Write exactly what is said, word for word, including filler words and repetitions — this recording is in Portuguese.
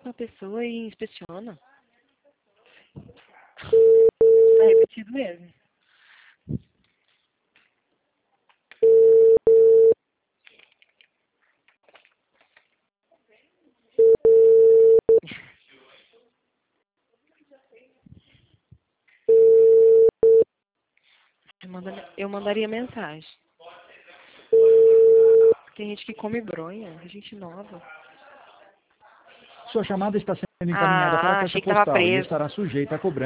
com a pessoa e inspeciona. Tá repetido mesmo. Eu, manda, eu mandaria mensagem. Tem gente que come bronha, gente nova. Sua chamada está sendo encaminhada Ah, para a achei caixa que tava postal e preso. estará sujeita a cobrança.